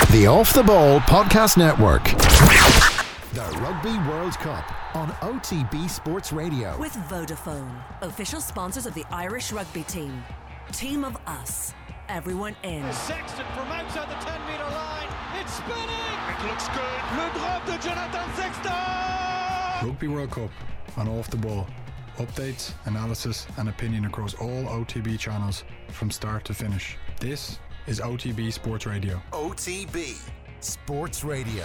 The Off the Ball Podcast Network. The Rugby World Cup on OTB Sports Radio. With Vodafone, official sponsors of the Irish rugby team. Team of us. Everyone in. Sexton from outside the 10-metre line. It's spinning. It looks good. Le drop de Jonathan Sexton. Rugby World Cup on Off the Ball. Updates, analysis and opinion across all OTB channels from start to finish. This is OTB Sports Radio. OTB Sports Radio.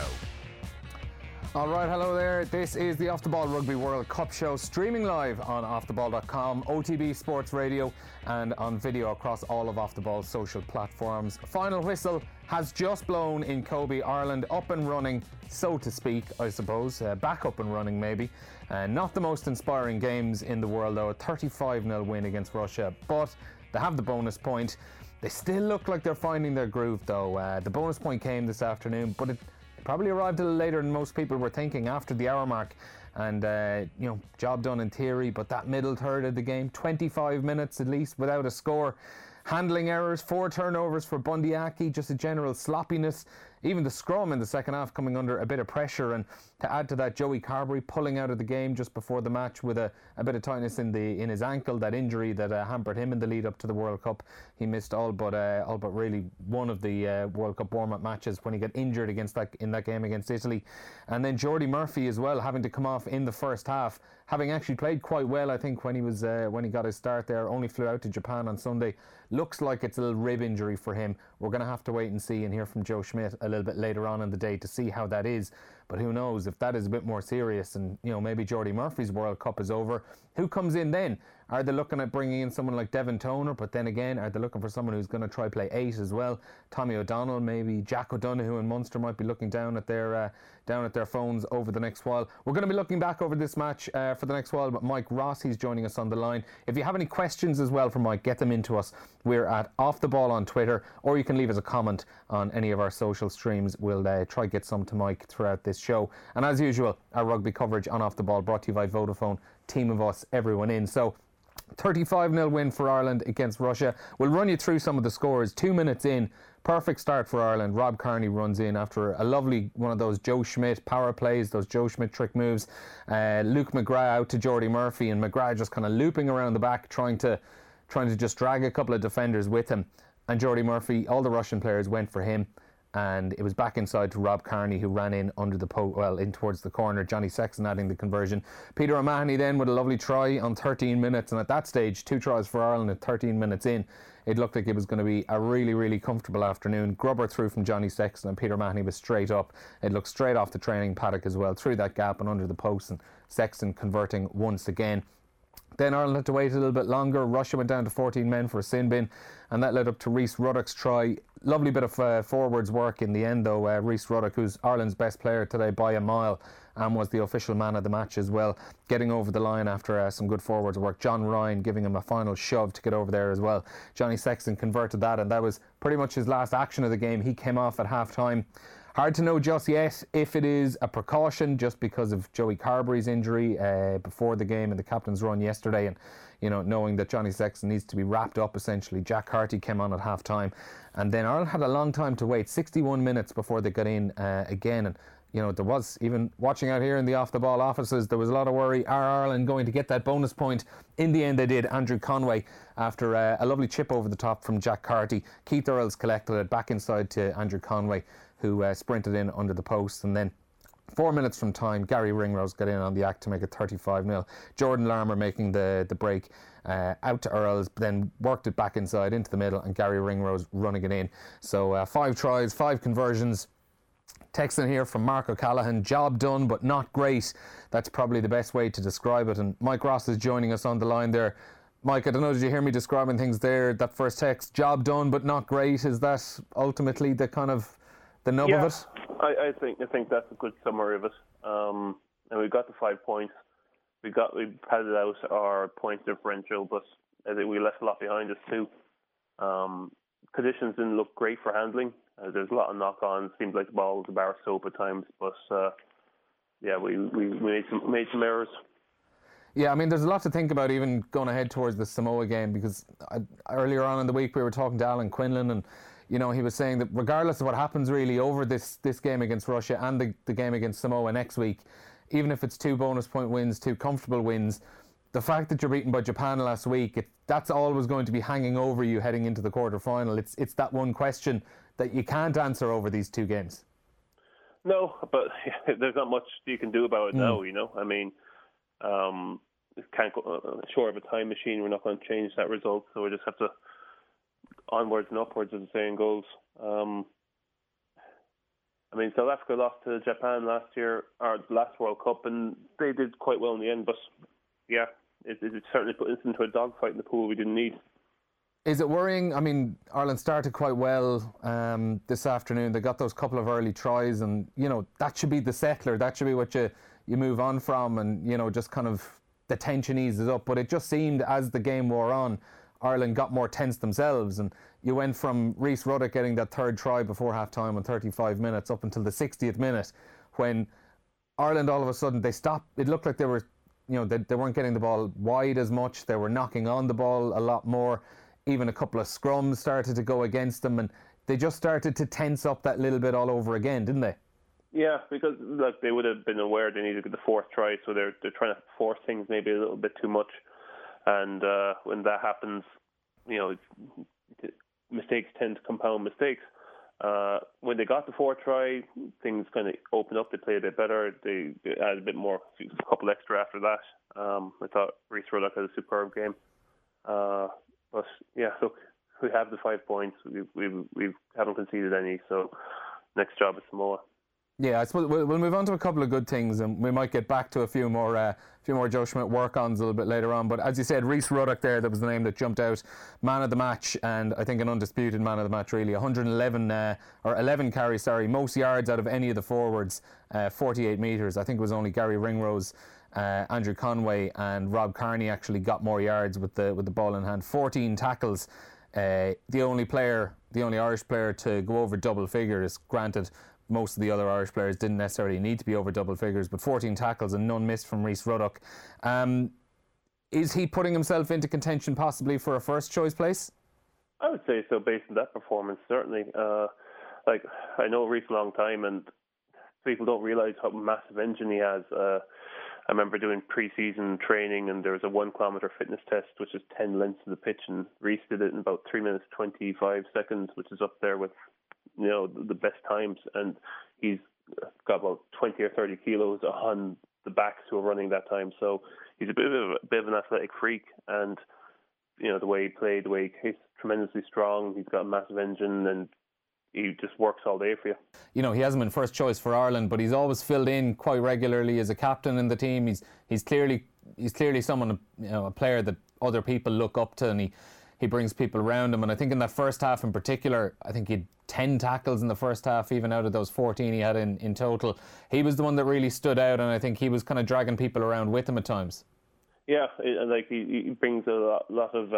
Alright, hello there. This is the Off the Ball Rugby World Cup show, streaming live on offtheball.com, OTB Sports Radio, and on video across all of Off the Ball's social platforms. Final whistle has just blown in Kobe, Ireland, up and running, so to speak, I suppose. Back up and running, maybe. Not the most inspiring games in the world, though. A 35-0 win against Russia, but they have the bonus point. They still look like they're finding their groove, though. The bonus point came this afternoon, but it probably arrived a little later than most people were thinking, after the hour mark. And, job done in theory, but that middle third of the game, 25 minutes at least without a score. Handling errors, 4 turnovers for Bundee Aki, just a general sloppiness. Even the scrum in the second half coming under a bit of pressure, and to add to that, Joey Carbery pulling out of the game just before the match with a bit of tightness in his ankle, that injury that hampered him in the lead up to the World Cup. He missed all but really one of the World Cup warm-up matches when he got injured in that game against Italy. And then Jordy Murphy as well, having to come off in the first half, having actually played quite well, I think, when he got his start there. Only flew out to Japan on Sunday. Looks like it's a little rib injury for him. We're going to have to wait and see and hear from Joe Schmidt a little bit later on in the day to see how that is. But who knows, if that is a bit more serious and maybe Jordy Murphy's World Cup is over, who comes in then? Are they looking at bringing in someone like Devin Toner? But then again, are they looking for someone who's going to try play 8 as well? Tommy O'Donnell, maybe Jack O'Donoghue and Munster might be looking down at their phones over the next while. We're going to be looking back over this match for the next while, but Mike Ross, he's joining us on the line. If you have any questions as well for Mike, get them into us. We're at Off the Ball on Twitter, or you can leave us a comment on any of our social streams. We'll try get some to Mike throughout this show. And as usual, our rugby coverage on Off the Ball brought to you by Vodafone. Team of us, everyone in. So 35-0 win for Ireland against Russia. We'll run you through some of the scores. 2 minutes in, perfect start for Ireland. Rob Kearney runs in after a lovely one of those Joe Schmidt power plays, those Joe Schmidt trick moves. Luke McGrath out to Jordy Murphy, and McGrath just kind of looping around the back, trying to just drag a couple of defenders with him. And Jordy Murphy, all the Russian players went for him, and it was back inside to Rob Kearney, who ran in under the in towards the corner. Johnny Sexton adding the conversion. Peter O'Mahony then with a lovely try on 13 minutes, and at that stage 2 tries for Ireland at 13 minutes in. It looked like it was going to be a really, really comfortable afternoon. Grubber through from Johnny Sexton, and Peter O'Mahony was straight up. It looked straight off the training paddock as well, through that gap and under the post, and Sexton converting once again. Then Ireland had to wait a little bit longer. Russia went down to 14 men for a sin bin, and that led up to Rhys Ruddock's try. Lovely bit of forwards work in the end, though. Rhys Ruddock, who's Ireland's best player today by a mile, and was the official man of the match as well, getting over the line after some good forwards work. John Ryan giving him a final shove to get over there as well. Johnny Sexton converted that, and that was pretty much his last action of the game. He came off at half-time. Hard to know just yet if it is a precaution just because of Joey Carbery's injury before the game and the captain's run yesterday, and knowing that Johnny Sexton needs to be wrapped up essentially. Jack Carty came on at half time, and then Ireland had a long time to wait, 61 minutes before they got in again. And there was, even watching out here in the Off the Ball offices, there was a lot of worry. Are Ireland going to get that bonus point? In the end they did. Andrew Conway, after a lovely chip over the top from Jack Carty, Keith Earls collected it back inside to Andrew Conway, who sprinted in under the post. And then 4 minutes from time, Gary Ringrose got in on the act to make it 35-0. Jordan Larmour making the break out to Earls, then worked it back inside into the middle, and Gary Ringrose running it in. So 5 tries, 5 conversions. Texting here from Mark O'Callaghan, job done but not great. That's probably the best way to describe it. And Mike Ross is joining us on the line there. Mike, I don't know, did you hear me describing things there? That first text, job done but not great, is that ultimately the kind of the nub of it? I think that's a good summary of it. And we got the 5 points. We padded out our point differential, but I think we left a lot behind us too. Conditions didn't look great for handling. There's a lot of knock-ons. Seems like the ball was a bar of soap at times, but we made some errors. Yeah, I mean, there's a lot to think about even going ahead towards the Samoa game, because earlier on in the week we were talking to Alan Quinlan, and you know, he was saying that regardless of what happens really over this game against Russia and the game against Samoa next week, even if it's 2 bonus point wins, 2 comfortable wins, the fact that you're beaten by Japan last week, that's always going to be hanging over you heading into the quarter-final. It's that one question that you can't answer over these 2 games. No, but there's not much you can do about it now, you know. I mean, can't go short of a time machine. We're not going to change that result, so we just have to onwards and upwards, as the saying goes. I mean, South Africa lost to Japan last year, or last World Cup, and they did quite well in the end. But yeah, it certainly put us into a dogfight in the pool we didn't need. Is it worrying? I mean, Ireland started quite well this afternoon. They got those couple of early tries, and you know that should be the settler. That should be what you move on from, and you know just kind of the tension eases up. But it just seemed as the game wore on, Ireland got more tense themselves, and you went from Rhys Ruddock getting that 3rd try before half-time on 35 minutes up until the 60th minute, when Ireland all of a sudden they stopped. It looked like they were, you know, they weren't getting the ball wide as much. They were knocking on the ball a lot more. Even a couple of scrums started to go against them, and they just started to tense up that little bit all over again, didn't they? Yeah, because like they would have been aware they needed the 4th try, so they're trying to force things maybe a little bit too much. And when that happens, you know, mistakes tend to compound mistakes. When they got the 4th try, things kind of opened up. They played a bit better. They added a bit more, a couple extra after that. I thought Rhys Ruddock had a superb game. But yeah, look, we have the 5 points. We haven't conceded any. So next job is Samoa. Yeah, I suppose we'll move on to a couple of good things, and we might get back to a few more Joe Schmidt work-ons a little bit later on. But as you said, Rhys Ruddock there, that was the name that jumped out. Man of the match, and I think an undisputed man of the match, really. 11 carries, most yards out of any of the forwards, 48 metres. I think it was only Gary Ringrose, Andrew Conway and Rob Kearney actually got more yards with the ball in hand. 14 tackles. The only Irish player to go over double figures. Granted, most of the other Irish players didn't necessarily need to be over double figures, but 14 tackles and none missed from Rhys Ruddock. Is he putting himself into contention possibly for a first choice place? I would say so, based on that performance, certainly. Like, I know Rhys a long time, and people don't realise how massive engine he has. I remember doing pre-season training, and there was a 1 kilometre fitness test, which is 10 lengths of the pitch, and Rhys did it in about 3 minutes 25 seconds, which is up there with, you know, the best times. And he's got about 20 or 30 kilos on the backs who are running that time. So he's a bit of an athletic freak, and you know the way he played, he's tremendously strong. He's got a massive engine, and he just works all day for you. You know, he hasn't been first choice for Ireland, but he's always filled in quite regularly as a captain in the team. He's clearly someone, you know, a player that other people look up to, and he brings people around him. And I think in that first half in particular, I think he had 10 tackles in the first half, even out of those 14 he had in total. He was the one that really stood out, and I think he was kind of dragging people around with him at times. Yeah, like he brings a lot of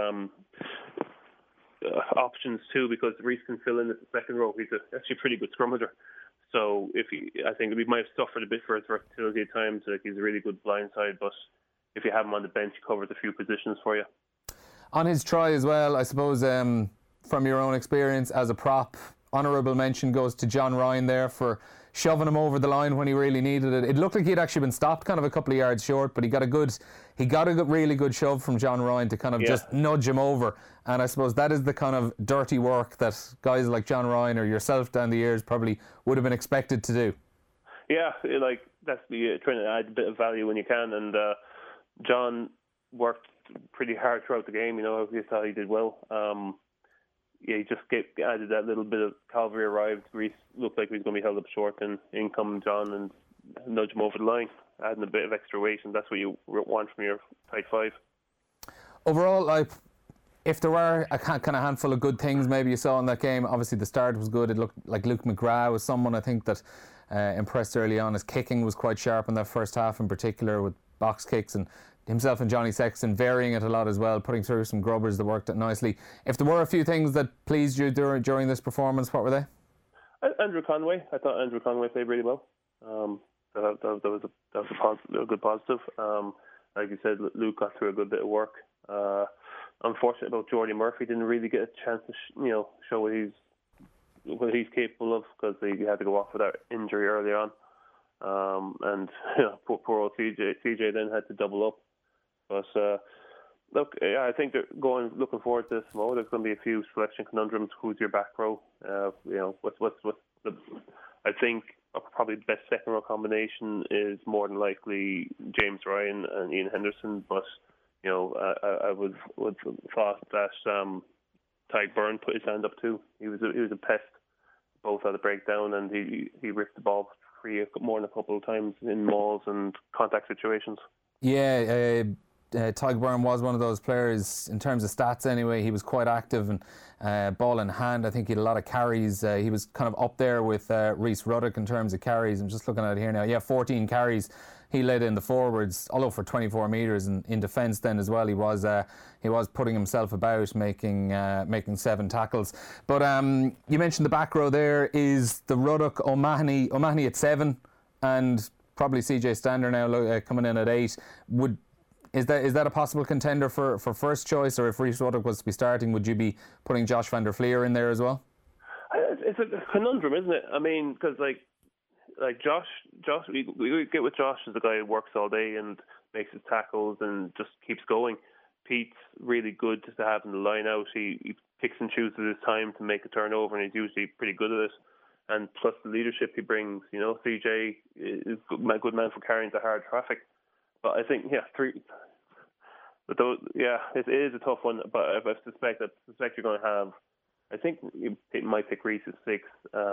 options too, because Rhys can fill in at the second row. He's actually a pretty good scrummager. So I think we might have suffered a bit for his versatility at times. Like, he's a really good blindside, but if you have him on the bench, he covers a few positions for you. On his try as well, I suppose, from your own experience as a prop, honourable mention goes to John Ryan there for shoving him over the line when he really needed it. It looked like he'd actually been stopped kind of a couple of yards short, but he got a really good shove from John Ryan to kind of just nudge him over. And I suppose that is the kind of dirty work that guys like John Ryan or yourself down the years probably would have been expected to do. Yeah, like that's trying to add a bit of value when you can. And John worked pretty hard throughout the game. You know, I thought he did well. He just added that little bit of cavalry arrived. Rhys looked like he was going to be held up short, and in come John and nudge him over the line, adding a bit of extra weight, and that's what you want from your tight five. Overall, like, if there were a kind of handful of good things maybe you saw in that game, obviously the start was good. It looked like Luke McGrath was someone I think that impressed early on. His kicking was quite sharp in that first half in particular, with box kicks, and himself and Johnny Sexton varying it a lot as well, putting through some grubbers that worked it nicely. If there were a few things that pleased you during this performance, what were they? Andrew Conway. I thought Andrew Conway played really well. That was a good positive. Like you said, Luke got through a good bit of work. Unfortunate about Jordy Murphy, didn't really get a chance to show what he's what he's capable of, because he had to go off with that injury early on. And poor old CJ then had to double up. But look, I think they're looking forward to this more. There's going to be a few selection conundrums. Who's your back row? What's the? I think probably the best second row combination is more than likely James Ryan and Ian Henderson. But I would thought that Tadhg Beirne put his hand up too. He was a pest. Both had a breakdown, and he ripped the ball free more than a couple of times in mauls and contact situations. Yeah. Tadhg Beirne was one of those players, in terms of stats anyway. He was quite active and ball in hand. I think he had a lot of carries. He was kind of up there with Rhys Ruddock in terms of carries. I'm just looking at it here now. 14 carries. He led in the forwards, although for 24 metres, and in defence then as well. He was putting himself about, making 7 tackles. But you mentioned the back row there is the Ruddock, O'Mahony at 7, and probably CJ Stander now coming in at 8. Is that a possible contender for first choice, or if Rhys Ruddock was to be starting, would you be putting Josh van der Flier in there as well? It's a conundrum, isn't it? I mean, because like Josh, we get with Josh as a guy who works all day and makes his tackles and just keeps going. Pete's really good just to have in the line out. He picks and chooses his time to make a turnover, and he's usually pretty good at it. And plus the leadership he brings, CJ is a good man for carrying the hard traffic. But I think, But it is a tough one. But I suspect you're going to have. I think you might pick Rhys at 6,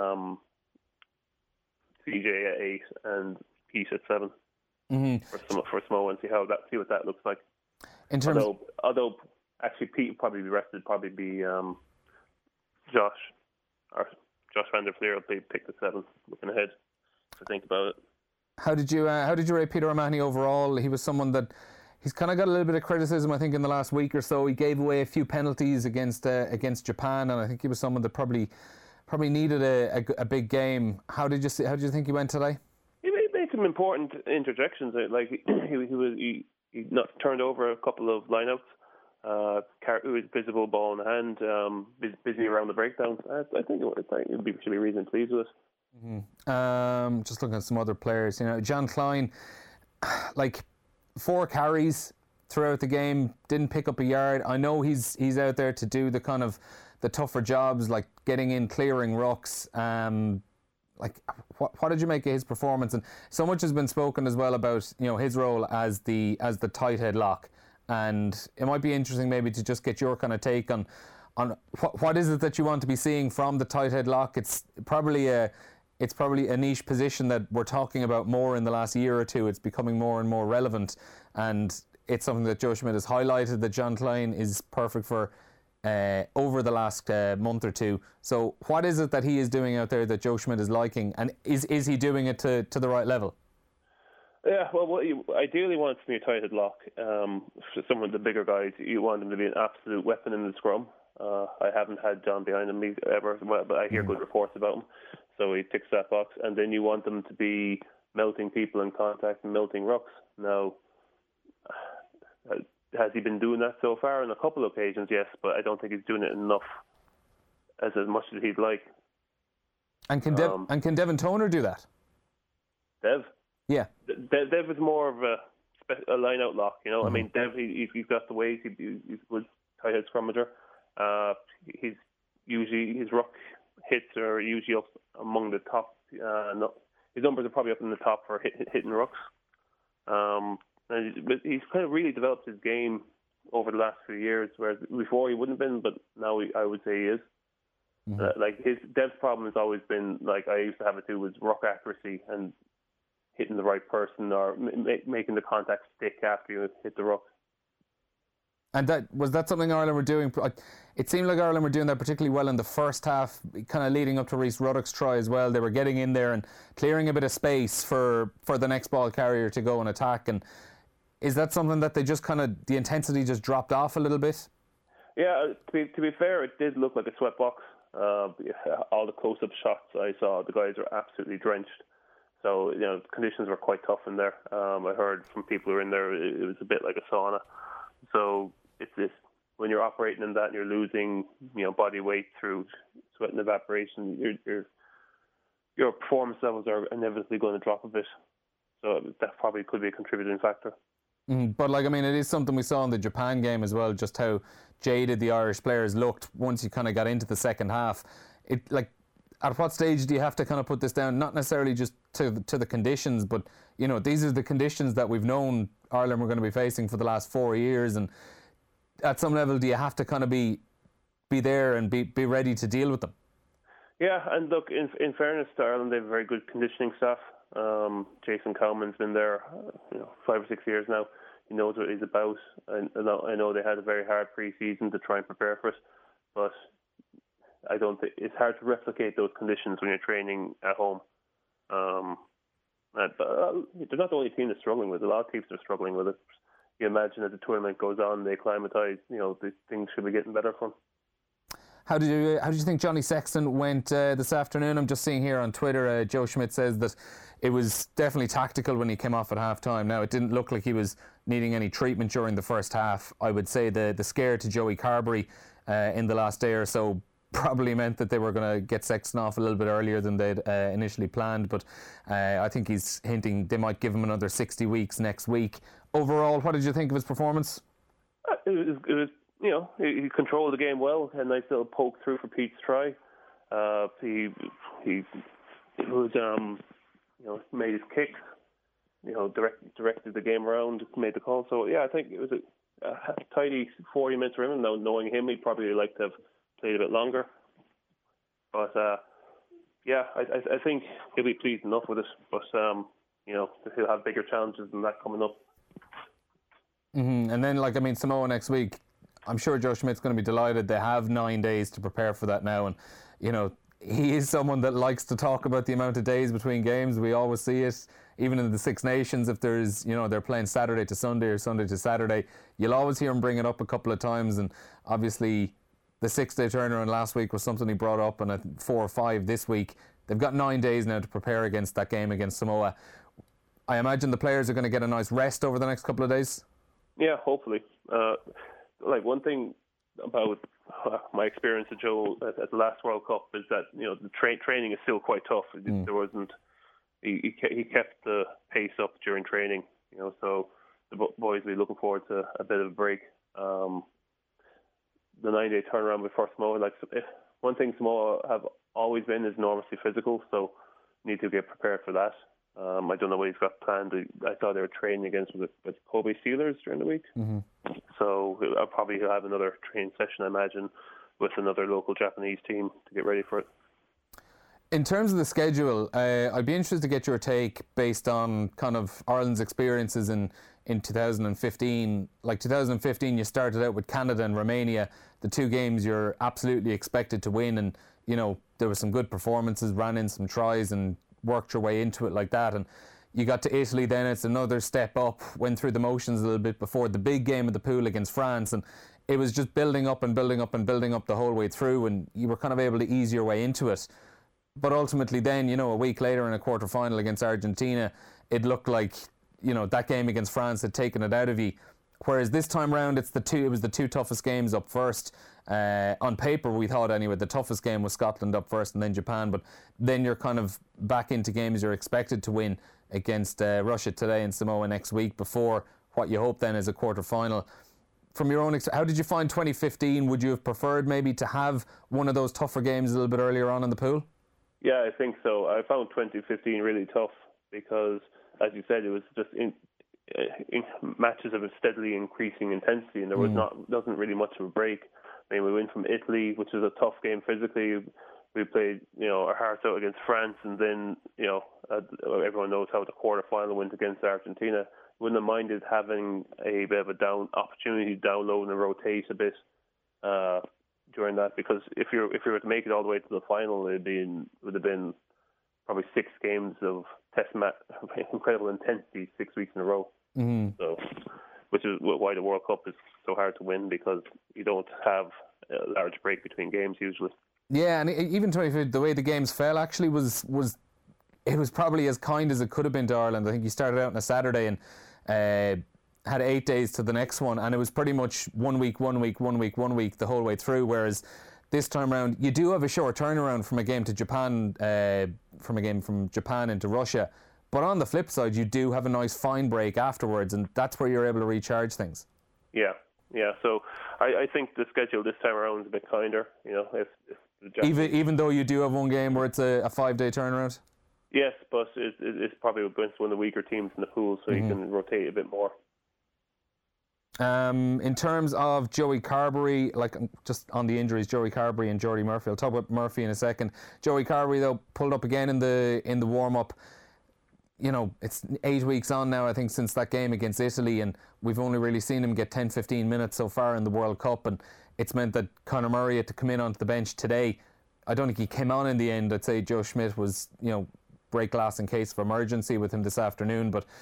CJ at 8, and Pete at 7 for Smo, and see what that looks like. In terms, although actually Pete would probably be rested. Probably be Josh van der Flier will be picked at 7. Looking ahead to think about it. How did you rate Peter O'Mahony overall? He was someone that he's kind of got a little bit of criticism, I think, in the last week or so. He gave away a few penalties against Japan, and I think he was someone that probably needed a big game. How did you think he went today? He made some important interjections. Like he not turned over a couple of lineouts. It was visible ball in the hand, busy around the breakdowns. I think we should be reasonably pleased with it. Mm-hmm. Just looking at some other players, John Klein, like 4 carries throughout the game, didn't pick up a yard. I know he's out there to do the kind of the tougher jobs, like getting in, clearing rucks. What did you make of his performance? And so much has been spoken as well about his role as the tight head lock, and it might be interesting maybe to just get your kind of take on what is it that you want to be seeing from the tight head lock. It's probably a niche position that we're talking about more in the last year or two. It's becoming more and more relevant, and it's something that Joe Schmidt has highlighted that John Klein is perfect for over the last month or two. So what is it that he is doing out there that Joe Schmidt is liking, and is he doing it to the right level? Yeah, well, what you ideally want from your tight head lock, for some of the bigger guys, you want them to be an absolute weapon in the scrum. I haven't had John behind him ever, but I hear good reports about him. So he ticks that box. And then you want them to be melting people in contact and melting rucks. Now, has he been doing that so far? On a couple of occasions, yes, but I don't think he's doing it enough, as much as he'd like. And can Devin Toner do that? Dev? Yeah. Dev is more of a line-out lock, I mean, Dev, he's got the weight. He's a good tight-head scrummager. He's usually, his ruck hits are usually up among the top. His numbers are probably up in the top for hitting rucks. But he's kind of really developed his game over the last few years, whereas before he wouldn't have been, but now I would say he is. Mm-hmm. Dev's problem has always been, like I used to have it too, was ruck accuracy and hitting the right person or making the contact stick after you hit the ruck. And was that something Ireland were doing? It seemed like Ireland were doing that particularly well in the first half, kind of leading up to Rhys Ruddock's try as well. They were getting in there and clearing a bit of space for the next ball carrier to go and attack. And is that something that they just the intensity just dropped off a little bit? Yeah, to be fair, it did look like a sweat box. All the close-up shots I saw, the guys were absolutely drenched. So, conditions were quite tough in there. I heard from people who were in there, it was a bit like a sauna. So, it's this. when you're operating in that and you're losing, body weight through sweat and evaporation, your performance levels are inevitably going to drop a bit. So that probably could be a contributing factor. But it is something we saw in the Japan game as well, just how jaded the Irish players looked once you kind of got into the second half. At what stage do you have to kind of put this down? Not necessarily just to the conditions, but these are the conditions that we've known Ireland were going to be facing for the last 4 years, and at some level, do you have to kind of be there and be ready to deal with them? Yeah, and look, in fairness to Ireland, they have a very good conditioning staff. Jason Cowman's been there, 5 or 6 years now. He knows what he's about. I know they had a very hard pre-season to try and prepare for it, but I don't think it's hard to replicate those conditions when you're training at home. They're not the only team that's struggling with it. A lot of teams are struggling with it. You imagine as the tournament goes on, they acclimatise. These things should be getting better for them. How did you think Johnny Sexton went this afternoon? I'm just seeing here on Twitter, Joe Schmidt says that it was definitely tactical when he came off at half-time. Now, it didn't look like he was needing any treatment during the first half. I would say the scare to Joey Carbery in the last day or so probably meant that they were going to get Sexton off a little bit earlier than they'd initially planned, but I think he's hinting they might give him another 60 weeks next week. Overall, what did you think of his performance? It was he controlled the game well. A nice little poke through for Pete's try. He made his kicks. Directed the game around, made the call. So yeah, I think it was a tidy 40 minutes for him. Now, knowing him, he'd probably like to have played a bit longer. But I think he'll be pleased enough with it. But he'll have bigger challenges than that coming up. Mm-hmm. And then, Samoa next week. I'm sure Joe Schmidt's going to be delighted. They have 9 days to prepare for that now, and he is someone that likes to talk about the amount of days between games. We always see it, even in the Six Nations. If there's, they're playing Saturday to Sunday or Sunday to Saturday, you'll always hear him bring it up a couple of times. And obviously, the 6-day turnaround last week was something he brought up, and at 4 or 5 this week. They've got 9 days now to prepare against that game against Samoa. I imagine the players are going to get a nice rest over the next couple of days. Yeah, hopefully. One thing about my experience with Joe at the last World Cup is that the training is still quite tough. There wasn't he kept the pace up during training. So the boys will be looking forward to a bit of a break. The 9-day turnaround before Samoa. One thing Samoa have always been is enormously physical, so need to get prepared for that. I don't know what he's got planned. I thought they were training against with Kobe Steelers during the week. Mm-hmm. So I'll probably have another training session, I imagine, with another local Japanese team to get ready for it. In terms of the schedule, I'd be interested to get your take based on kind of Ireland's experiences in 2015. 2015, you started out with Canada and Romania, the 2 games you're absolutely expected to win, and there were some good performances, ran in some tries and worked your way into it like that. And you got to Italy, then it's another step up, went through the motions a little bit before the big game of the pool against France, and it was just building up and building up and building up the whole way through, and you were kind of able to ease your way into it. But ultimately then, a week later in a quarter-final against Argentina, it looked like, that game against France had taken it out of you. Whereas this time round, it was the 2 toughest games up first. On paper, we thought anyway, the toughest game was Scotland up first and then Japan, but then you're kind of back into games you're expected to win against Russia today and Samoa next week before what you hope then is a quarter-final. From your own how did you find 2015? Would you have preferred maybe to have one of those tougher games a little bit earlier on in the pool? Yeah, I think so. I found 2015 really tough because, as you said, it was just in matches of a steadily increasing intensity, and there wasn't really much of a break. I mean, we went from Italy, which was a tough game physically. We played, our hearts out against France, and then, everyone knows how the quarterfinal went against Argentina. Wouldn't have minded having a bit of a opportunity to download and rotate a bit during that, because if you were to make it all the way to the final, it would have been probably 6 games of incredible intensity 6 weeks in a row. Mm-hmm. So, which is why the World Cup is so hard to win, because you don't have a large break between games usually. Yeah, and even 2015, the way the games fell actually was probably as kind as it could have been to Ireland. I think you started out on a Saturday, and had 8 days to the next one, and it was pretty much 1 week the whole way through, whereas this time around you do have a short turnaround from a game to Japan, from Japan into Russia, but on the flip side you do have a nice fine break afterwards, and that's where you're able to recharge things. Yeah. So I think the schedule this time around is a bit kinder. If even though you do have one game where it's a 5-day turnaround. Yes, but it's probably against one of the weaker teams in the pool, so you can rotate a bit more. In terms of Joey Carberry, like just on the injuries, Joey Carberry and Jordy Murphy. I'll talk about Murphy in a second. Joey Carberry, though, pulled up again in the warm-up. It's 8 weeks on now, I think, since that game against Italy, and we've only really seen him get 10-15 minutes so far in the World Cup, and it's meant that Conor Murray had to come in onto the bench today. I don't think he came on in the end. I'd say Joe Schmidt was, break glass in case of emergency with him this afternoon, but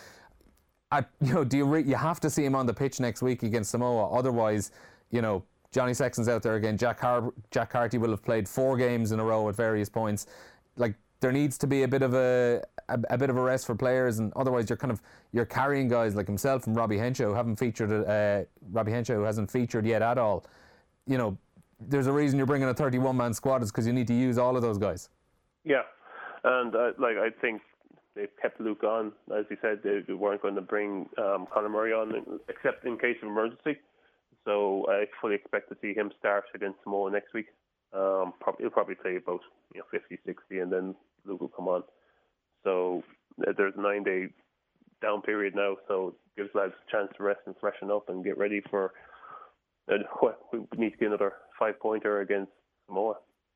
you have to see him on the pitch next week against Samoa. Otherwise, Johnny Sexton's out there again. Jack Harty will have played 4 games in a row at various points. Like, there needs to be a bit of a rest for players, and otherwise you're carrying guys like himself and Robbie Henshaw who haven't featured. Robbie Henshaw who hasn't featured yet at all. There's a reason you're bringing a 31-man squad, is because you need to use all of those guys. Yeah, and I think they've kept Luke on. As you said, they weren't going to bring Conor Murray on except in case of emergency. So I fully expect to see him start against Samoa next week. He'll probably play about 50, 60, and then Luke will come on. So there's a 9-day down period now, so it gives lads a chance to rest and freshen up and get ready for. We need to get another 5-pointer against Samoa.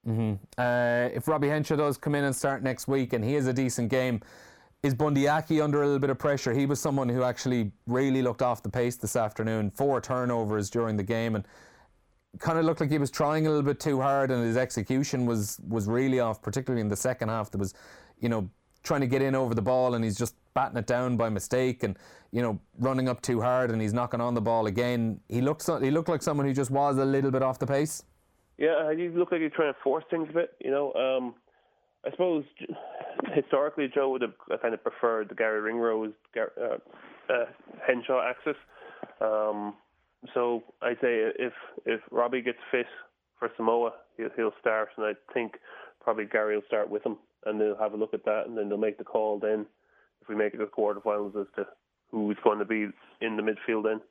If Robbie Henshaw does come in and start next week, and he has a decent game, is Bundee Aki under a little bit of pressure? He was someone who actually really looked off the pace this afternoon. 4 turnovers during the game, and kind of looked like he was trying a little bit too hard, and his execution was really off, particularly in the second half. There was, trying to get in over the ball, and he's just batting it down by mistake, and running up too hard, and he's knocking on the ball again. He looked like someone who just was a little bit off the pace. Yeah, he looked like he's trying to force things a bit. I suppose historically Joe would have kind of preferred the Gary Ringrose Henshaw axis. So I'd say if Robbie gets fit for Samoa, he'll start, and I think probably Gary will start with him, and they'll have a look at that, and then they'll make the call then, if we make it to the quarterfinals, as to who's going to be in the midfield then.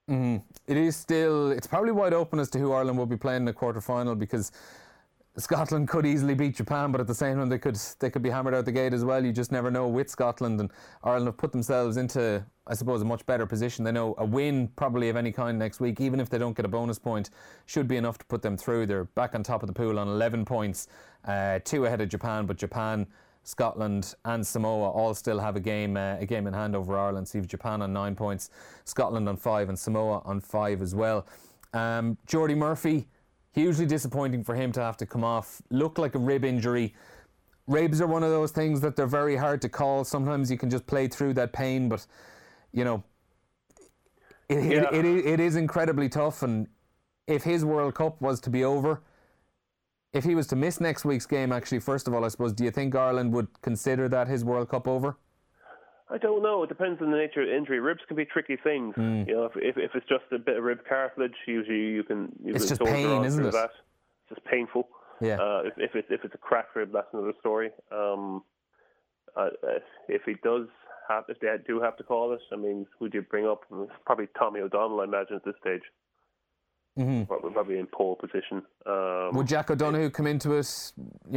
It's probably wide open as to who Ireland will be playing in the quarterfinal, because Scotland could easily beat Japan, but at the same time they could be hammered out the gate as well. You just never know with Scotland, and Ireland have put themselves into, I suppose, a much better position. They know a win probably of any kind next week, even if they don't get a bonus point, should be enough to put them through. They're back on top of the pool on 11 points, 2 ahead of Japan, but Japan, Scotland and Samoa all still have a game in hand over Ireland. So you have Japan on 9 points, Scotland on 5, and Samoa on 5 as well. Jordy Murphy, hugely disappointing for him to have to come off. Looked like a rib injury. Ribs are one of those things that they're very hard to call. Sometimes you can just play through that pain, but it is incredibly tough. And if his World Cup was to be over, if he was to miss next week's game, actually, first of all, I suppose, do you think Ireland would consider that his World Cup over? I don't know. It depends on the nature of the injury. Ribs can be tricky things. If it's just a bit of rib cartilage, usually you can. It's just pain, isn't it? That. It's just painful. Yeah. If it's a cracked rib, that's another story. If he does have, if they do have to call it, I mean, who do you bring up? Probably Tommy O'Donnell, I imagine, at this stage. Probably in pole position. Would Jack O'Donoghue come into it?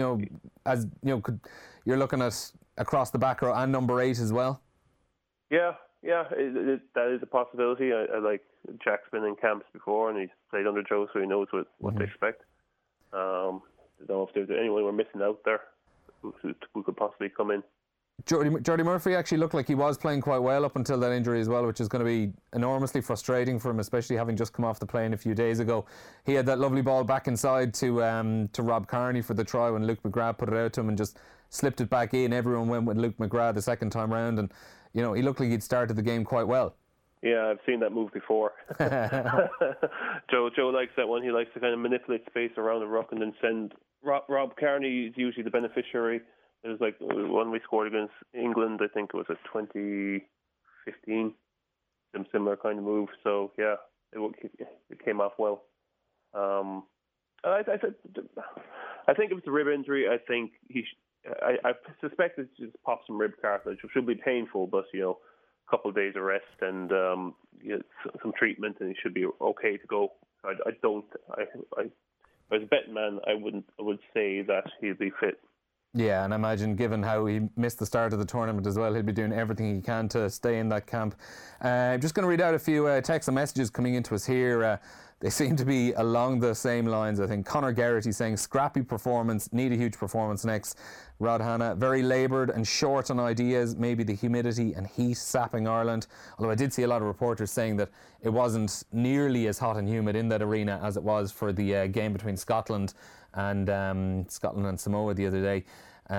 You're looking at across the back row and number 8 as well. Yeah, that is a possibility. I like Jack's been in camps before, and he's played under Joe, so he knows what to expect. I don't know if there's anyone we're missing out there who could possibly come in. Jordy Murphy actually looked like he was playing quite well up until that injury as well, which is going to be enormously frustrating for him, especially having just come off the plane a few days ago. He had that lovely ball back inside to Rob Kearney for the try when Luke McGrath put it out to him and just slipped it back in. Everyone went with Luke McGrath the second time round, and he looked like he'd started the game quite well. Yeah, I've seen that move before. Joe likes that one. He likes to kind of manipulate space around the ruck and then send Rob Kearney is usually the beneficiary. It was like one we scored against England, I think it was 2015. similar kind of move. So yeah, it came off well. I think it was a rib injury. I think I suspect it's just popped some rib cartilage, which should be painful, but a couple of days of rest and some treatment, and he should be okay to go. I as a betting man, I would say that he'll be fit. Yeah, and I imagine given how he missed the start of the tournament as well, he'll be doing everything he can to stay in that camp. I'm just going to read out a few texts and messages coming into us here. They seem to be along the same lines, I think. Conor Garrity saying, scrappy performance, need a huge performance next. Rod Hanna, very laboured and short on ideas, maybe the humidity and heat sapping Ireland. Although I did see a lot of reporters saying that it wasn't nearly as hot and humid in that arena as it was for the game between Scotland and Samoa the other day.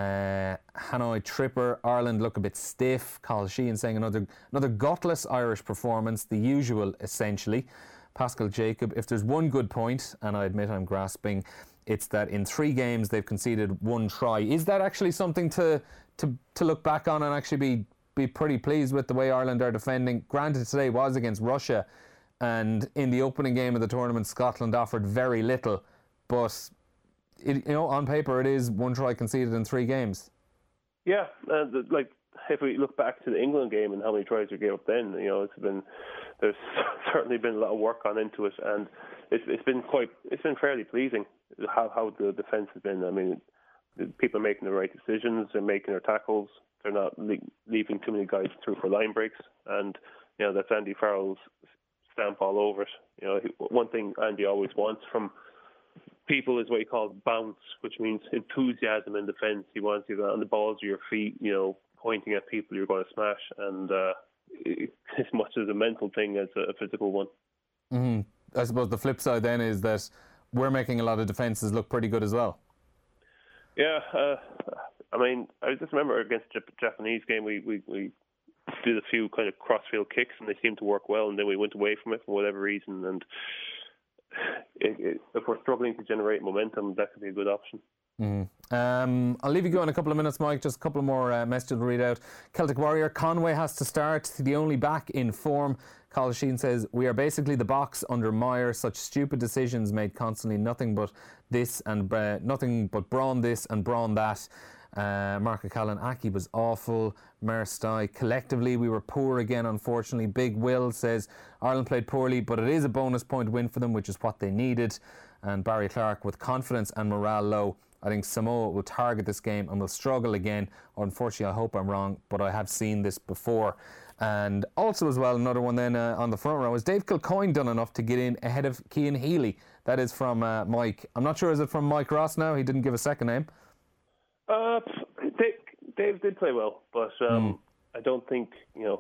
Hanoi Tripper, Ireland look a bit stiff. Carl Sheehan saying another gutless Irish performance, the usual essentially. Pascal Jacob, if there's one good point, and I admit I'm grasping, it's that in 3 games they've conceded 1 try. Is that actually something to look back on and actually be pretty pleased with the way Ireland are defending? Granted, today was against Russia, and in the opening game of the tournament, Scotland offered very little, but on paper it is 1 try conceded in 3 games. Yeah, if we look back to the England game and how many tries we gave up then, there's certainly been a lot of work gone into it, and it's been fairly pleasing how the defence has been. I mean, people are making the right decisions, they're making their tackles, they're not leaving too many guys through for line breaks, and that's Andy Farrell's stamp all over it. One thing Andy always wants from people is what he calls bounce, which means enthusiasm in defence. He wants you on the balls of your feet, pointing at people you're going to smash, and as much as a mental thing as a physical one. Mm-hmm. I suppose the flip side then is that we're making a lot of defences look pretty good as well. Yeah, I just remember against the Japanese game, we did a few kind of crossfield kicks and they seemed to work well, and then we went away from it for whatever reason, and if we're struggling to generate momentum, that could be a good option. Mm-hmm. I'll leave you go in a couple of minutes, Mike. Just a couple more messages to read out. Celtic Warrior, Conway has to start, the only back in form. Carl Sheen says, we are basically the box under Meyer. Such stupid decisions made constantly, nothing but this and nothing but brawn this and brawn that. Mark O'Callaghan, Aki was awful. Merstai, collectively we were poor again, unfortunately. Big Will says, Ireland played poorly, but it is a bonus point win for them, which is what they needed. And Barry Clark, with confidence and morale low, I think Samoa will target this game and will struggle again. Unfortunately, I hope I'm wrong, but I have seen this before. And also as well, another one then on the front row, is Dave Kilcoyne done enough to get in ahead of Cian Healy? That is from Mike. I'm not sure, is it from Mike Ross now? He didn't give a second name. Dave did play well, but I don't think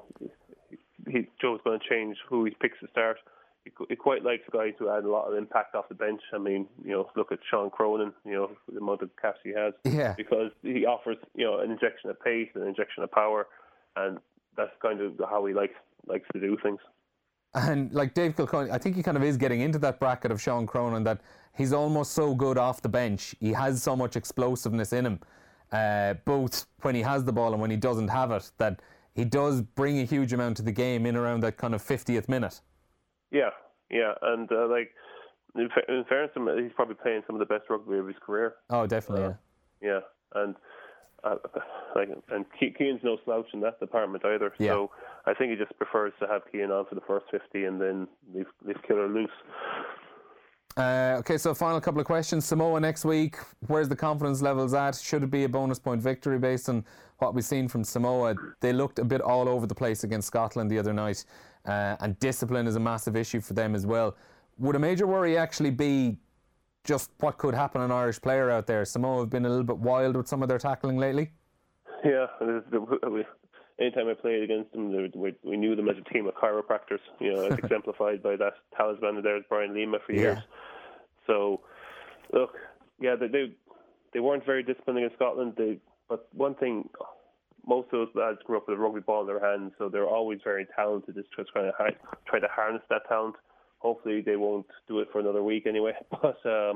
Joe's going to change who he picks to start. He quite likes guys who add a lot of impact off the bench. I mean, look at Sean Cronin, the amount of caps he has. Yeah. Because he offers, an injection of pace, an injection of power, and that's kind of how he likes to do things. And like Dave Kilcoyne, I think he kind of is getting into that bracket of Sean Cronin, that he's almost so good off the bench. He has so much explosiveness in him, both when he has the ball and when he doesn't have it, that he does bring a huge amount to the game in around that kind of 50th minute. Yeah, and in fairness to him, he's probably playing some of the best rugby of his career. Oh, definitely, yeah. And and Cian's no slouch in that department either. Yeah. So I think he just prefers to have Cian on for the first 50 and then leave Killer loose. Okay, so final couple of questions. Samoa next week, where's the confidence levels at? Should it be a bonus point victory based on what we've seen from Samoa? They looked a bit all over the place against Scotland the other night, and discipline is a massive issue for them as well. Would a major worry actually be just what could happen an Irish player out there? Samoa have been a little bit wild with some of their tackling lately. Yeah, anytime I played against them, we knew them as a team of chiropractors, as exemplified by that talisman of theirs, Brian Lima, for years. So, look, they weren't very disciplined against Scotland. But one thing, most of those lads grew up with a rugby ball in their hands, so they're always very talented. Just try to harness that talent. Hopefully, they won't do it for another week anyway. But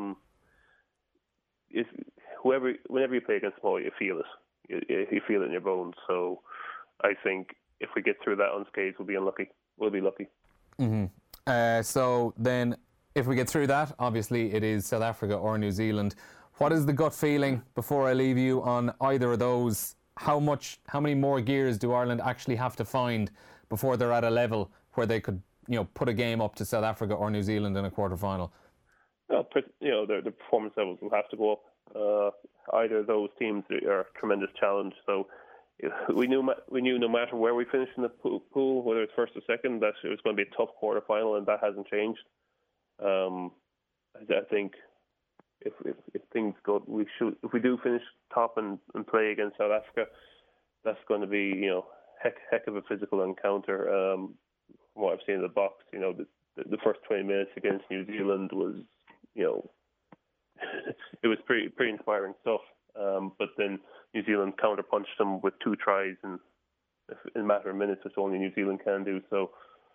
whenever you play against Samoa, you feel it. You feel it in your bones. So I think if we get through that unscathed, we'll be unlucky. we'll be lucky. So then, if we get through that, obviously it is South Africa or New Zealand. What is the gut feeling before I leave you on either of those? How many more gears do Ireland actually have to find before they're at a level where they could, put a game up to South Africa or New Zealand in a quarter-final? Well, the performance levels will have to go up. Either of those teams are a tremendous challenge. So we knew no matter where we finished in the pool, whether it's first or second, that it was going to be a tough quarter-final, and that hasn't changed. I think if things go, if we do finish top and play against South Africa, that's going to be heck of a physical encounter. From what I've seen in the box, the first 20 minutes against New Zealand was it was pretty inspiring stuff. But then New Zealand counterpunched them with 2 tries in a matter of minutes, which only New Zealand can do. So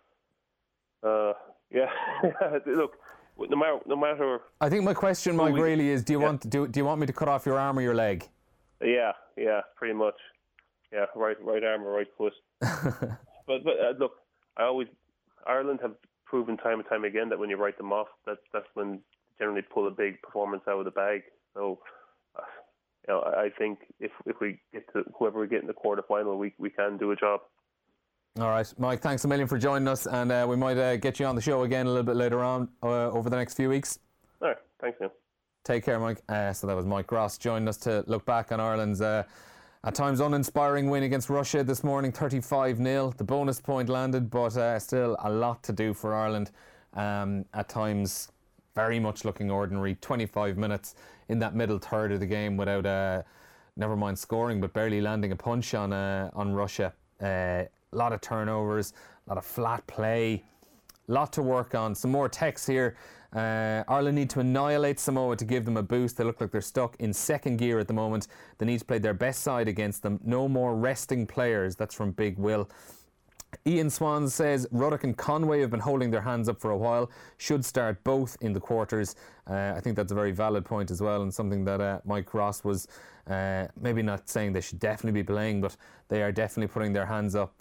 look. No matter. I think my question, Mike, really is: do you want me to cut off your arm or your leg? Yeah, pretty much. Yeah, right arm or right foot. but look, Ireland have proven time and time again that when you write them off, that's when you generally pull a big performance out of the bag. So, I think if we get to whoever we get in the quarterfinal, we can do a job. All right, Mike, thanks a million for joining us, and we might get you on the show again a little bit later on over the next few weeks. All right, thanks, Neil. Take care, Mike. So that was Mike Ross joining us to look back on Ireland's at times uninspiring win against Russia this morning, 35-0. The bonus point landed, but still a lot to do for Ireland. At times, very much looking ordinary. 25 minutes in that middle third of the game without, never mind scoring, but barely landing a punch on Russia. A lot of turnovers, a lot of flat play, a lot to work on. Some more texts here. Ireland need to annihilate Samoa to give them a boost. They look like they're stuck in second gear at the moment. They need to play their best side against them. No more resting players. That's from Big Will. Ian Swan says Ruddock and Conway have been holding their hands up for a while. Should start both in the quarters. I think that's a very valid point as well, and something that Mike Ross was maybe not saying they should definitely be playing, but they are definitely putting their hands up.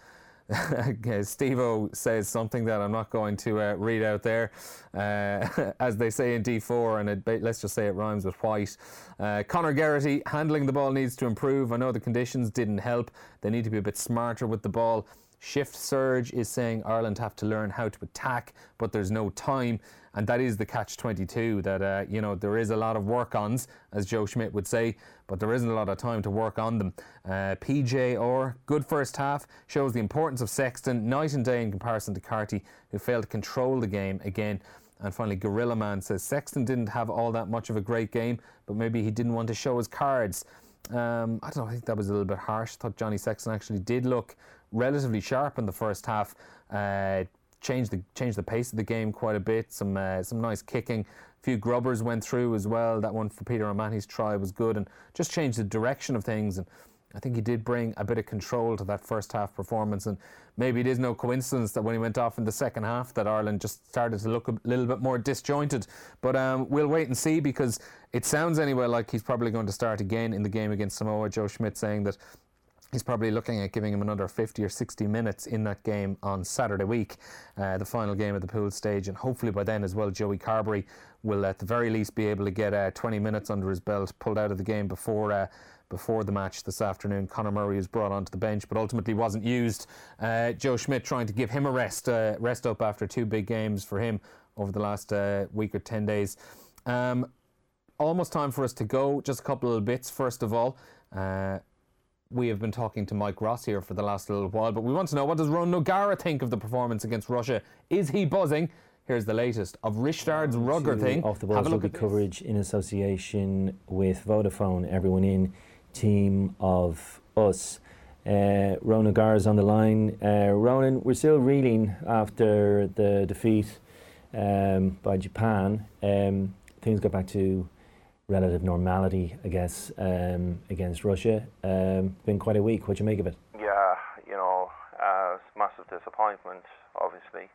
Steve-O says something that I'm not going to read out there, as they say in D4, and let's just say it rhymes with white. Conor Geraghty, handling the ball needs to improve. I know the conditions didn't help. They need to be a bit smarter with the ball. Shift Surge is saying Ireland have to learn how to attack, but there's no time, and that is the catch-22, that there is a lot of work-ons, as Joe Schmidt would say, but there isn't a lot of time to work on them. PJ Orr, good first half, shows the importance of Sexton night and day in comparison to Carty, who failed to control the game again. And finally, Gorilla Man says Sexton didn't have all that much of a great game, but maybe he didn't want to show his cards. I don't know, I think that was a little bit harsh. I thought Johnny Sexton actually did look relatively sharp in the first half. Changed the pace of the game quite a bit. Some nice kicking. A few grubbers went through as well. That one for Peter O'Mahony's try was good, and just changed the direction of things. And I think he did bring a bit of control to that first half performance. And maybe it is no coincidence that when he went off in the second half, that Ireland just started to look a little bit more disjointed. But we'll wait and see, because it sounds anyway like he's probably going to start again in the game against Samoa. Joe Schmidt saying that he's probably looking at giving him another 50 or 60 minutes in that game on Saturday week, the final game of the pool stage. And hopefully by then as well, Joey Carbery will at the very least be able to get 20 minutes under his belt, pulled out of the game before the match this afternoon. Conor Murray was brought onto the bench, but ultimately wasn't used. Joe Schmidt trying to give him a rest up after 2 big games for him over the last week or 10 days. Almost time for us to go. Just a couple of bits. First of all, we have been talking to Mike Ross here for the last little while, but we want to know, what does Ron Nogara think of the performance against Russia? Is he buzzing? Here's the latest of Rishtard's Rugger thing. Off the ball rugby coverage in association with Vodafone. Everyone in Team of Us. Ronan Nogara's on the line. Ronan, we're still reeling after the defeat by Japan. Things got back to relative normality, I guess, against Russia. Been quite a week. What do you make of it? Yeah, it's massive disappointment, obviously.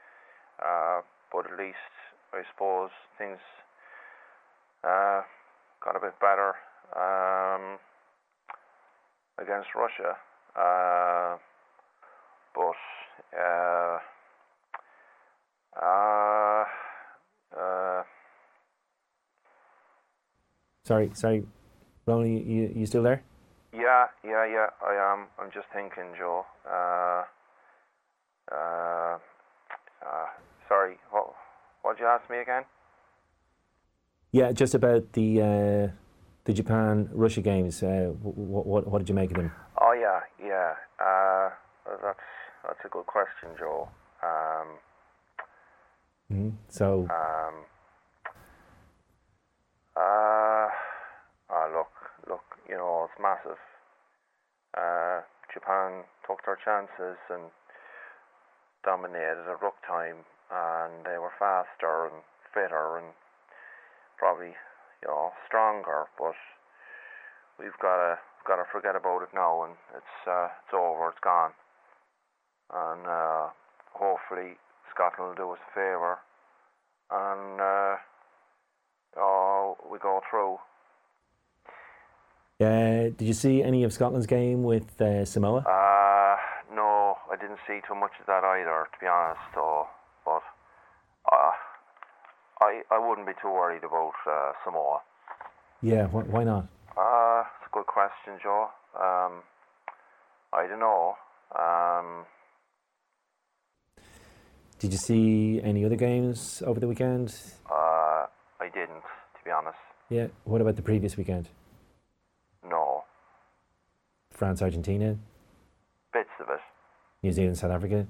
But at least, I suppose, things got a bit better against Russia. But Sorry, Ronan, you still there? Yeah, I am. I'm just thinking, Joe. Sorry, what'd you ask me again? Yeah, just about the Japan-Russia games. What did you make of them? Oh yeah. That's a good question, Joe. So. Look, you know, it's massive. Japan took their chances and dominated at ruck time, and they were faster and fitter and probably, you know, stronger. But we've got to forget about it now, and it's over. It's gone. And hopefully Scotland will do us a favour, and we go through. Did you see any of Scotland's game with Samoa? No, I didn't see too much of that either, to be honest. Though, but I wouldn't be too worried about Samoa. Yeah, why not? It's a good question, Joe. I don't know. Did you see any other games over the weekend? I didn't, to be honest. Yeah. What about the previous weekend? No. France, Argentina? Bits of it. New Zealand, South Africa?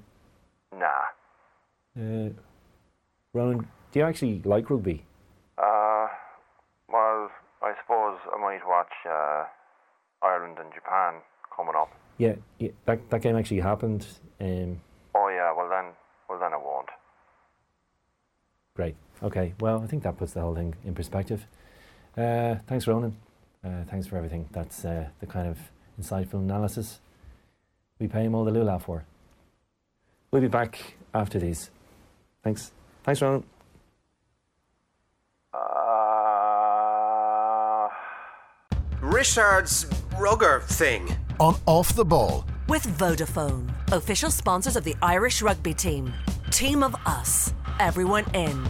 Nah. Ronan, do you actually like rugby? Well, I suppose I might watch Ireland and Japan coming up. Yeah, that game actually happened. Oh yeah, well then I won't. Great. Okay. Well, I think that puts the whole thing in perspective. Thanks, Ronan. Thanks for everything. That's the kind of insightful analysis we pay him all the lula for. We'll be back after these. Thanks, Ronan. Richard's rugger thing. On Off the Ball. With Vodafone, official sponsors of the Irish rugby team. Team of us. Everyone in.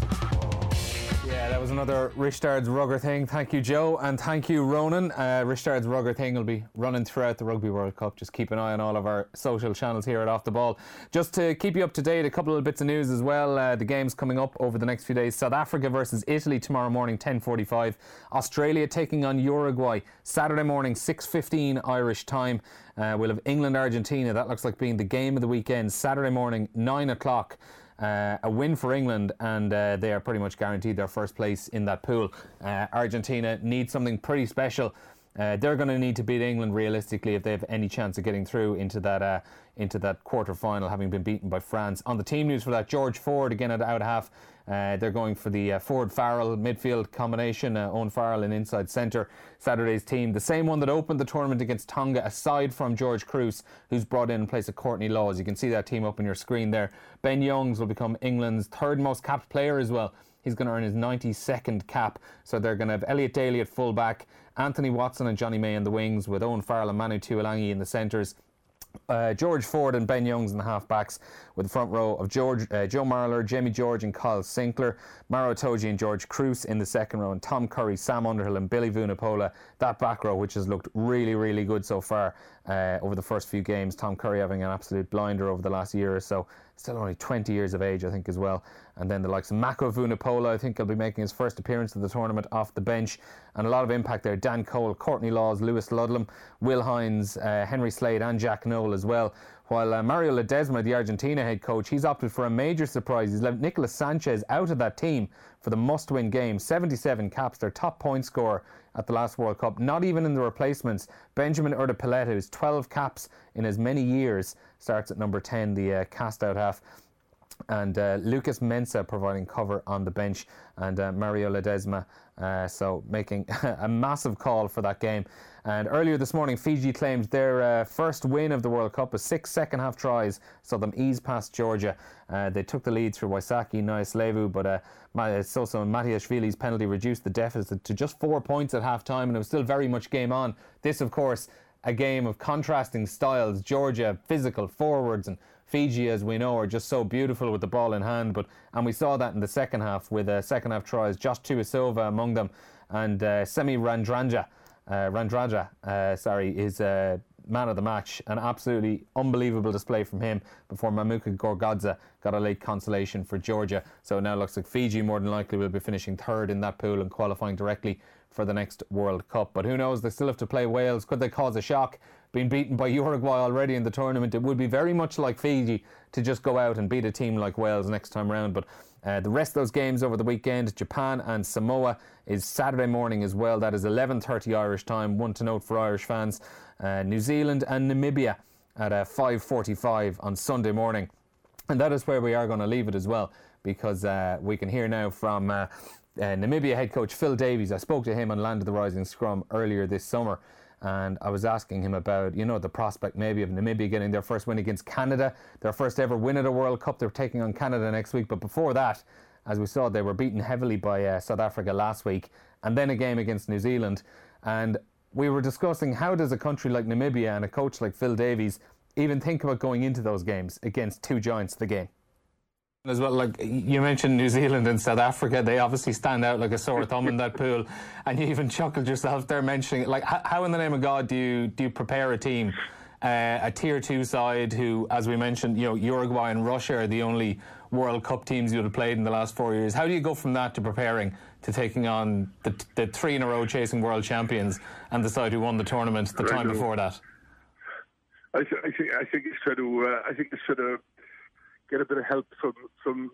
Yeah, that was another Richard's Rugger thing. Thank you, Joe, and thank you, Ronan. Richard's Rugger thing will be running throughout the Rugby World Cup. Just keep an eye on all of our social channels here at Off the Ball. Just to keep you up to date, a couple of bits of news as well. The games coming up over the next few days. South Africa versus Italy tomorrow morning, 10:45. Australia taking on Uruguay Saturday morning, 6:15 Irish time. We'll have England, Argentina. That looks like being the game of the weekend. Saturday morning, 9 o'clock. A win for England, and they are pretty much guaranteed their first place in that pool. Argentina needs something pretty special. They're going to need to beat England realistically if they have any chance of getting through into that quarter final, having been beaten by France. On the team news for that, George Ford again at out half. They're going for the Ford-Farrell midfield combination, Owen Farrell in inside centre. Saturday's team, the same one that opened the tournament against Tonga, aside from George Cruz, who's brought in place of Courtney Laws. You can see that team up on your screen there. Ben Youngs will become England's third most capped player as well. He's going to earn his 92nd cap. So they're going to have Elliot Daly at full back, Anthony Watson and Johnny May in the wings, with Owen Farrell and Manu Tuolangi in the centres. George Ford and Ben Youngs in the half-backs, with the front row of Joe Marler, Jamie George and Kyle Sinclair, Maro Itoje and George Cruz in the second row, and Tom Curry, Sam Underhill and Billy Vunipola. That back row, which has looked really, really good so far over the first few games. Tom Curry having an absolute blinder over the last year or so. Still only 20 years of age, I think, as well. And then the likes of Mako Vunipola, I think he'll be making his first appearance of the tournament off the bench. And a lot of impact there. Dan Cole, Courtney Laws, Lewis Ludlam, Will Hines, Henry Slade and Jack Noel as well. While Mario Ledesma, the Argentina head coach, he's opted for a major surprise. He's left Nicolas Sanchez out of that team for the must-win game. 77 caps, their top point scorer at the last World Cup. Not even in the replacements. Benjamin Urdapilleta, who's 12 caps in as many years, starts at number 10, the cast-out half. And Lucas Mensah providing cover on the bench, and Mario Ledesma so making a massive call for that game. And earlier this morning, Fiji claimed their first win of the World Cup with 6 second-half tries, saw them ease past Georgia. They took the lead through Waisaki Niaslevu, but Soso and Matiashvili's penalty reduced the deficit to just 4 points at half-time, and it was still very much game on. This, of course, a game of contrasting styles. Georgia, physical forwards and Fiji, as we know, are just so beautiful with the ball in hand, and we saw that in the second half with second half tries. Josh Tuisova among them, and Semi Randraja is man of the match. An absolutely unbelievable display from him before Mamuka Gorgadze got a late consolation for Georgia. So it now looks like Fiji more than likely will be finishing third in that pool and qualifying directly for the next World Cup. But who knows, they still have to play Wales. Could they cause a shock? Being beaten by Uruguay already in the tournament, it would be very much like Fiji to just go out and beat a team like Wales next time round. But the rest of those games over the weekend, Japan and Samoa, is Saturday morning as well. That is 11:30 Irish time. One to note for Irish fans: New Zealand and Namibia at 5:45 on Sunday morning. And that is where we are going to leave it as well, because we can hear now from Namibia head coach Phil Davies. I spoke to him on Land of the Rising Scrum earlier this summer, and I was asking him about, the prospect maybe of Namibia getting their first win against Canada, their first ever win at a World Cup. They're taking on Canada next week, but before that, as we saw, they were beaten heavily by South Africa last week, and then a game against New Zealand. And we were discussing, how does a country like Namibia and a coach like Phil Davies even think about going into those games against two giants of the game? As well, like you mentioned New Zealand and South Africa, they obviously stand out like a sore thumb in that pool, and you even chuckled yourself there mentioning it. Like, how in the name of God do you prepare a team, a tier 2 side who, as we mentioned, Uruguay and Russia are the only World Cup teams you would have played in the last 4 years. How do you go from that to preparing to taking on the 3 in a row chasing world champions and the side who won the tournament the time before that? I think it's sort of get a bit of help from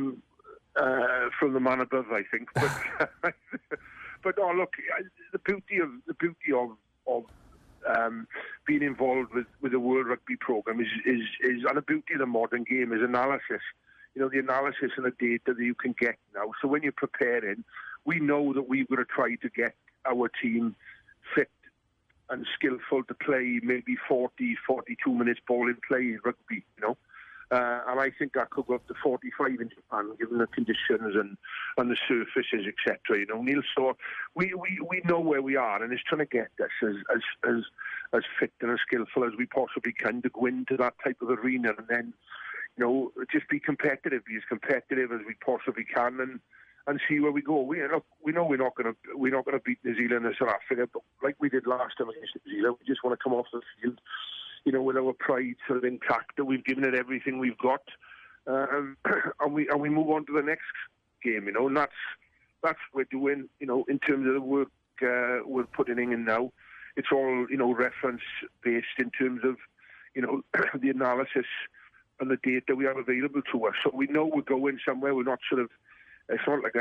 the man above, I think. But oh, look, the beauty of being involved with the World Rugby program is and the beauty of the modern game is analysis. The analysis and the data that you can get now. So when you're preparing, we know that we've got to try to get our team fit and skillful to play maybe 40, 42 minutes ball in play in rugby, and I think that could go up to 45 in Japan, given the conditions and the surfaces, etc. Neil. So we know where we are, and it's trying to get us as fit and as skillful as we possibly can to go into that type of arena, and then just be as competitive as we possibly can, and see where we go. We know we're not going to beat New Zealand and South Africa, but like we did last time against New Zealand, we just want to come off the field, with our pride sort of intact, that we've given it everything we've got, and we move on to the next game, and that's what we're doing, in terms of the work we're putting in now. It's all, reference based in terms of, the analysis and the data we have available to us. So we know we're going somewhere. We're not sort of, it's not like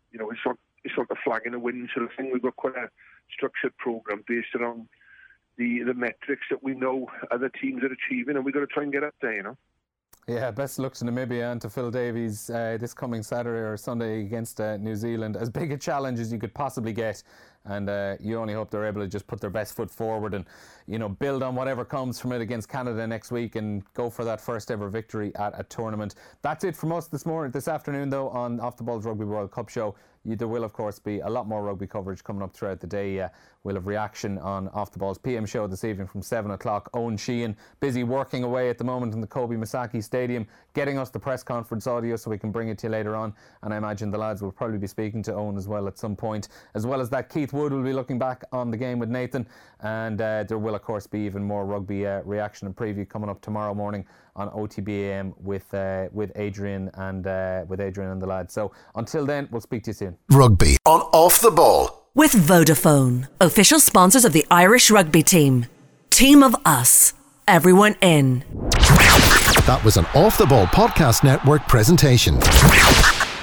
it's not a flag in the wind sort of thing. We've got quite a structured program based around the metrics that we know other teams are achieving, and we've got to try and get up there, Yeah, best of luck to Namibia and to Phil Davies this coming Saturday or Sunday against New Zealand. As big a challenge as you could possibly get, and you only hope they're able to just put their best foot forward and build on whatever comes from it against Canada next week and go for that first ever victory at a tournament. That's it from us this afternoon though on Off the Ball's Rugby World Cup show. There will of course be a lot more rugby coverage coming up throughout the day. We'll have reaction on Off the Ball's PM show this evening from 7 o'clock. Owen Sheehan busy working away at the moment in the Kobe Masaki Stadium, getting us the press conference audio so we can bring it to you later on, and I imagine the lads will probably be speaking to Owen as well at some point. As well as that, Keith Wood will be looking back on the game with Nathan, and there will of course be even more rugby reaction and preview coming up tomorrow morning on OTBAM with Adrian and the lads. So until then, we'll speak to you soon. Rugby on Off the Ball with Vodafone, official sponsors of the Irish rugby team. Team of us, everyone in. That was an Off the Ball Podcast Network presentation.